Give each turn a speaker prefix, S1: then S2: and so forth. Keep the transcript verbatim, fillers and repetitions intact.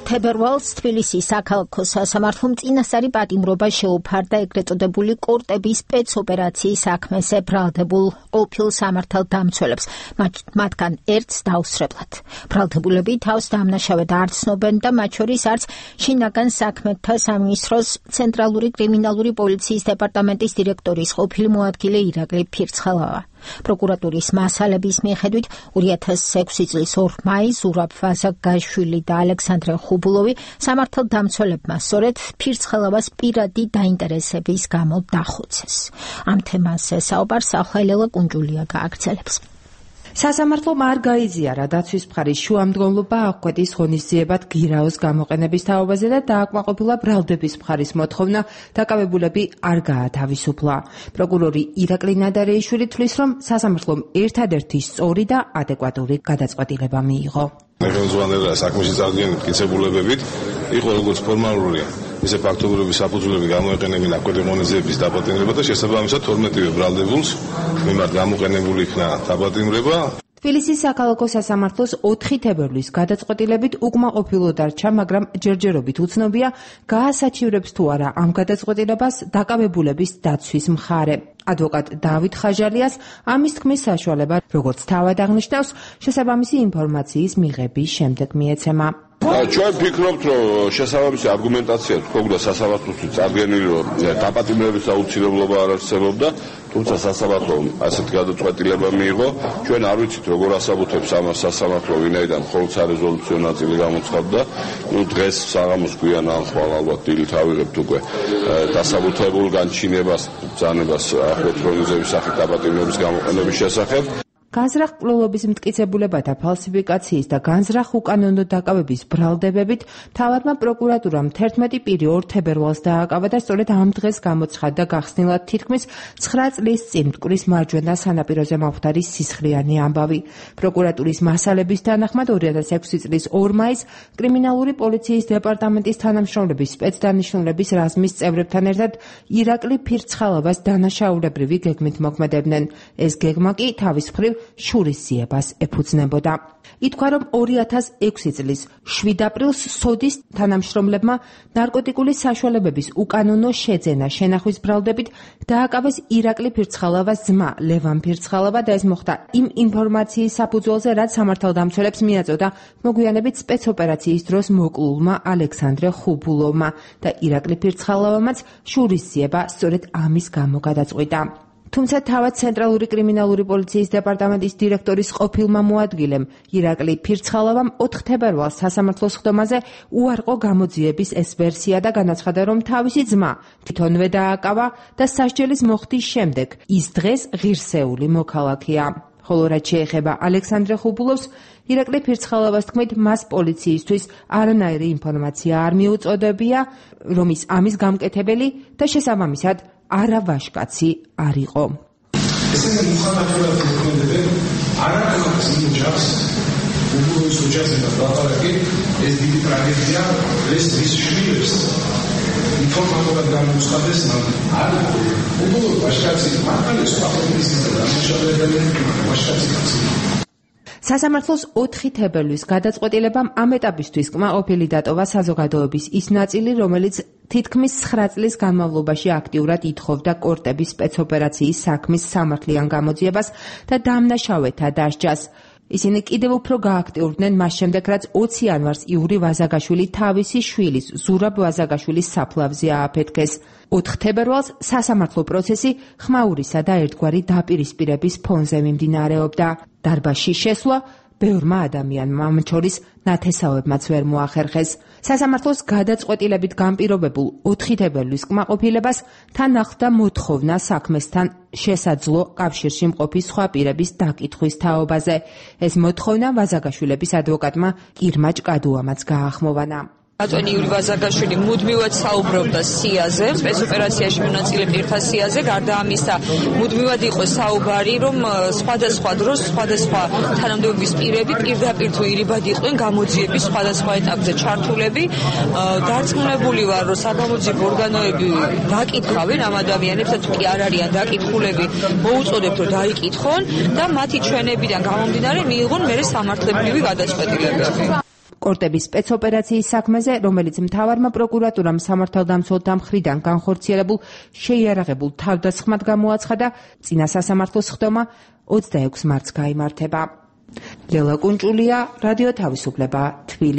S1: თებერვალს თბილისის საქალაქო სასამართლომ წინასწარი პატიმრობა შეუფარდა ეგრეთ წოდებული კორტების სპეცოპერაციის საქმეზე ბრალდებულ ყოფილ სამართალდამცველებს, მათგან ერთს დაუსრებლად. ბრალდებულები თავს დამნაშავედ არ ცნობენ და მათ შორის არც შინაგან საქმეთა სამინისტროს ცენტრალური კრიმინალური პოლიციის დეპარტამენტის დირექტორის ყოფილი მოადგილე ირაკლი ფირცხალავა. პროკურატურის მასალების მიხედვით ორი ათას ექვსი წლის ორ მაისს ზურაბ ვაზაგაშვილი და ალექსანდრე ხუბულოვი სამართალდამცველებმა სწორედ ფირცხალავას პირადი დაინტერესების გამო დახოცეს. ამ თემაზე საუბარს ახალელა კუნჯულია გააგრძელებს.
S2: სასამართლომ არ გაიზიარა დაცვის მხარის შუამდგომლობა აღკვეთის ღონისძიებად გირაოს გამოყენების თაობაზე და დააკმაყოფილა ბრალდების მხარის მოთხოვნა დაკავებულები არ გაათავისუფლა. პროკურორი ირაკლი ნადარეიშვილი თვლის, რომ სასამართლომ ერთადერთი სწორი და ადეკვატური გადაწყვეტილება მიიღო.
S3: ნეგოზვანერა საქმეში წარდგენილი მტკიცებულებებით იყო როგორც ფორმალური ისე ფაქტობრივი საფუძვლები გამოეყენებინა აღკვეთი ღონისძიების დაპატიმრება და შესაბამისად თორმეტივე ბრალდებულს მიმართ გამოყენებული იქნა დაპატიმრება.
S2: თბილისის საქალაქო სასამართლოს ოთხი თებერვლის გადაწყვეტილებით უკმაყოფილო დარჩა, მაგრამ ჯერჯერობით უცნობია გაასაჩივრებს თუ არა ამ გადაწყვეტილებას დაკავებულების დაცვის მხარე. ადვოკატ დავით ხაჟალიას ამის თქმის საშუალება, როგორც თავად აღნიშნავს, შესაბამისი ინფორმაციის მიღების შემდეგ მიეცემა.
S4: ჩვენ ვფიქრობთ, რომ შესაბამისი არგუმენტაცია თქო და სასამართლოსთვის წარდგენილი, რომ დაპატიმრების აუცილებლობა არ არსებობდა, თუმცა სასამართლომ ასეთი გადაწყვეტილება მიიღო. ჩვენ არ ვიცით, როგორ ასაბუთებს ამას სასამართლო, ვინაიდან მხოლოდ სარეზოლუციო ნაწილი გამოცხადდა. ნუ დღეს საღამოს გვიან ახვალ ალბათ დილით ავიღებთ უკვე დასაბუთებულ განჩინებას, ბრძანებას აღკვეთ ღონისძიების სახით დაპატიმრების გამოყენების შესახებ.
S2: განზრახ კვლევების მტკიცებულებათა ფალსიფიკაციის და განზრახ უკანონო დაკავების ბრალდებებით თავადმა პროკურატურამ თერთმეტი პირი ორ თებერვალს დააკავა და სწორედ ამ დღეს გამოცხადდა გახსნილად თითქმის ცხრა წლის წინ მტკვრის მარჯვენა სანაპიროზე მომხდარი სისხლიანი ამბავი. პროკურატურის მასალების თანახმად ორი ათას ექვსი წლის ორ მაისს კრიმინალური პოლიციის დეპარტამენტის თანამშრომლების სპეცდანიშნულების რაზმის წევრებთან ერთად ირაკლი ფირცხალავას დანაშაულებრივი გეგმით მოქმედებდნენ. ეს გეგმა კი თავის მხრივ შურისძიებას ეფუძნებოდა. ითქვა, რომ ორი ათას ექვსი წლის შვიდ აპრილს სოდის თანამშრომლებმა ნარკოტიკული საშუალებების უკანონო შეძენა შენახვის ბრალდებით დააკავეს ირაკლი ფირცხალავას ძმა ლევან ფირცხალავა და ეს მოხდა იმ ინფორმაციის საფუძველზე, რაც სამართალდამცველებს მიაწოდა მოგვიანებით სპეცოპერაციის დროს მოკლულმა ალექსანდრე ხუბულოვმა და ირაკლი ფირცხალავამაც შურისძიება სწორედ ამის გამო გადაწყვიტა. თუმცა თავად ცენტრალური კრიმინალური პოლიციის დეპარტამენტის დირექტორის ყოფილმა მოადგილემ ირაკლი ფირცხალავამ ოთხ თებერვალს სასამართლოს ხდომაზე უარყო გამოძიების ეს ვერსია და განაცხადა, რომ თავისი ძმა თვითონვე დააკავა და სასჯელის მოხდის შემდეგ ის დღეს ღირსეული მოქალაქეა. ხოლო რაც შეეხება ალექსანდრე ხუბულოვს, ირაკლი ფირცხალავას თქმით, მას პოლიციისთვის არანაირი ინფორმაცია არ მიუწოდებია, რომ ის ამის გამკეთებელი და შესაბამისად არა ვაჟკაცი არ იყო.
S5: ესეა მუხამათურად მოქმედებენ არაკმაქვს იმ ოჯახს, უგურის ოჯახს და ბაბარაკი, ეს დიდი ტრაგედია, ეს ის შვილებს ინფორმატულად გამოცხადეს, არ უგურო ვაჟკაცი, მართალი სხვა პოლიციის და დამშავებელი ვაჟკაცი ხარ.
S2: სასამართლოს ოთხი თებერვლის გადაწყვეტილებამ ამ ეტაპისთვის კმაყოფილი დატოვა საზოგადოების ის ნაწილი, რომელიც თითქმის ცხრა წლის განმავლობაში აქტიურად ითხოვდა კორტების სპეცოპერაციის საქმის სამართლიან გამოძიებას და დამნაშავეთა დასჯას. ისინი კიდევ უფრო გააქტიურდნენ მას შემდეგ, რაც ოცი იანვარს იური ვაზაგაშვილი თავისი შვილის ზურაბ ვაზაგაშვილის საფლავზე ააფეთქეს. ოთხ თებერვალს სასამართლო პროცესი ხმაურისა და ერთგვარი დაპირისპირების ფონზე მიმდინარეობდა. დარბაზში შესვლა ბევრმა ადამიანმა, ამ შორის ნათესავებმაც ვერ მოახერხეს. სასამართლოს გადაწყვეტილებით განპირობებულ ოთხი თებერვლის კმაყოფილებას თან ახლდა მოთხოვნა საქმესთან შესაძლო კავშირში მყოფი სხვა პირების დაკითხვის თაობაზე. ეს მოთხოვნა ვაზაგაშვილების ადვოკატმა ირმა ჭკადუამაც გაახმოვანა.
S6: ბატონი იური ვაზაგაშვილი მუდმივად საუბრობდა სიაზე, სპეცოპერაციაში მონაწილე პირთა სიაზე, გარდა ამისა მუდმივად იყო საუბარი, რომ სხვადასხვა დროს სხვადასხვა თანამდებობის პირები პირდაპირ თუ ირიბად იყვნენ გამოძიების სხვადასხვა ეტაპზე ჩართულები. დარწმუნებული ვარ, რომ საგამოძიებო ორგანოები დაკითხავენ ამ ადამიანებს, თუ კი არ არიან დაკითხულები, მოუწოდებთ, რომ დაიკითხონ და მათი ჩვენებიდან გამომდინარე მიიღონ მერე სამართლებრივი გადაწყვეტილებები.
S2: კორტების სპეცოპერაციის საქმეზე, რომელიც მთავარმა პროკურატურამ სამართალდამცველთა მხრიდან განხორციელებულ შეიარაღებულ თავდასხმად გამოაცხადა, წინა სასამართლოს ხდომა ოცდაექვსი მარტს გაიმართება. ლელა კუნჭულია, რადიო თავისუფლება, თბილისი.